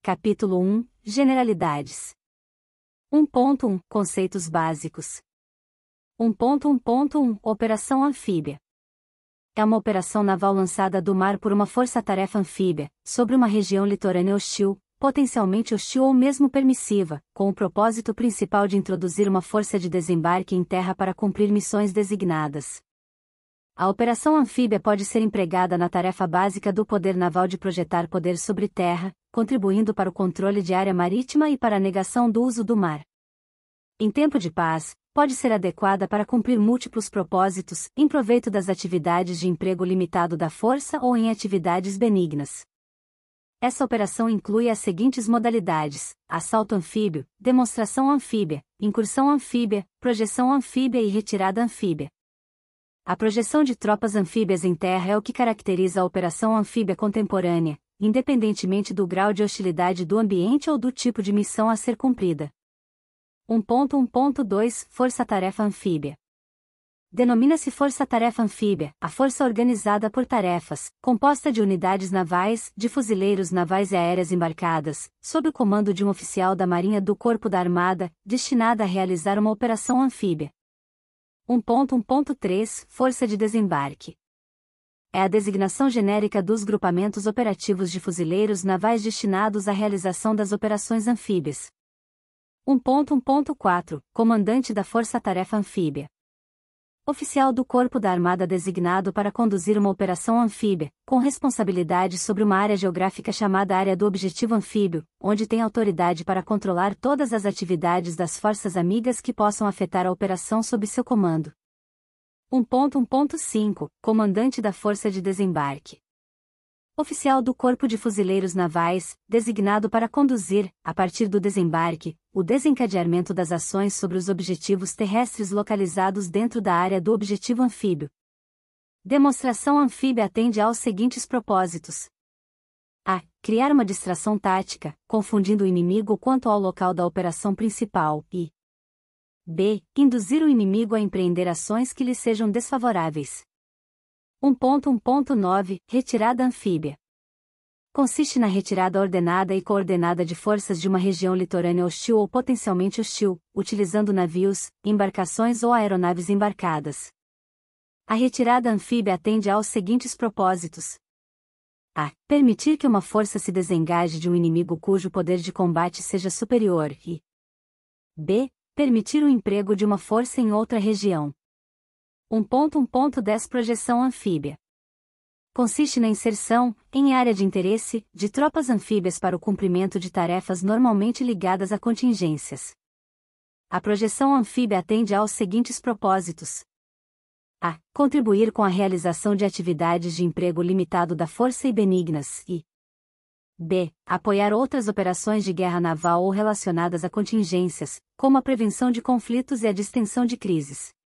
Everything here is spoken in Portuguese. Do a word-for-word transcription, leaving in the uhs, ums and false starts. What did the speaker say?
Capítulo um Generalidades. um ponto um Conceitos básicos. um ponto um ponto um Operação anfíbia. É uma operação naval lançada do mar por uma força-tarefa anfíbia, sobre uma região litorânea hostil, potencialmente hostil ou mesmo permissiva, com o propósito principal de introduzir uma força de desembarque em terra para cumprir missões designadas. A operação anfíbia pode ser empregada na tarefa básica do poder naval de projetar poder sobre terra, contribuindo para o controle de área marítima e para a negação do uso do mar. Em tempo de paz, pode ser adequada para cumprir múltiplos propósitos, em proveito das atividades de emprego limitado da força ou em atividades benignas. Essa operação inclui as seguintes modalidades: assalto anfíbio, demonstração anfíbia, incursão anfíbia, projeção anfíbia e retirada anfíbia. A projeção de tropas anfíbias em terra é o que caracteriza a operação anfíbia contemporânea, independentemente do grau de hostilidade do ambiente ou do tipo de missão a ser cumprida. um ponto um ponto dois Força-tarefa anfíbia. Denomina-se força-tarefa anfíbia, a força organizada por tarefas, composta de unidades navais, de fuzileiros navais e aéreas embarcadas, sob o comando de um oficial da Marinha do Corpo da Armada, destinada a realizar uma operação anfíbia. um ponto um ponto três Força de desembarque. É a designação genérica dos grupamentos operativos de fuzileiros navais destinados à realização das operações anfíbias. um ponto um ponto quatro Comandante da Força-tarefa anfíbia. Oficial do Corpo da Armada designado para conduzir uma operação anfíbia, com responsabilidade sobre uma área geográfica chamada Área do Objetivo Anfíbio, onde tem autoridade para controlar todas as atividades das forças amigas que possam afetar a operação sob seu comando. um ponto um ponto cinco Comandante da Força de Desembarque. Oficial do Corpo de Fuzileiros Navais, designado para conduzir, a partir do desembarque, o desencadeamento das ações sobre os objetivos terrestres localizados dentro da área do objetivo anfíbio. Demonstração anfíbia atende aos seguintes propósitos: a. Criar uma distração tática, confundindo o inimigo quanto ao local da operação principal, e b. Induzir o inimigo a empreender ações que lhe sejam desfavoráveis. um ponto um ponto nove Retirada anfíbia. Consiste na retirada ordenada e coordenada de forças de uma região litorânea hostil ou potencialmente hostil, utilizando navios, embarcações ou aeronaves embarcadas. A retirada anfíbia atende aos seguintes propósitos: a. Permitir que uma força se desengaje de um inimigo cujo poder de combate seja superior e b. Permitir o emprego de uma força em outra região. um ponto um ponto dez Projeção anfíbia. Consiste na inserção, em área de interesse, de tropas anfíbias para o cumprimento de tarefas normalmente ligadas a contingências. A projeção anfíbia atende aos seguintes propósitos: a. Contribuir com a realização de atividades de emprego limitado da força e benignas e b. Apoiar outras operações de guerra naval ou relacionadas a contingências, como a prevenção de conflitos e a distensão de crises.